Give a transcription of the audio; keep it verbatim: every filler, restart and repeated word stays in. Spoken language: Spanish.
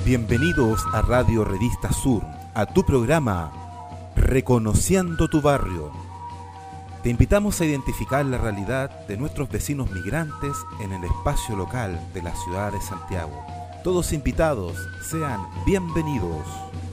Bienvenidos a Radio Revista Sur, a tu programa Reconociendo tu Barrio. Te invitamos a identificar la realidad de nuestros vecinos migrantes en el espacio local de la ciudad de Santiago. Todos invitados, sean bienvenidos.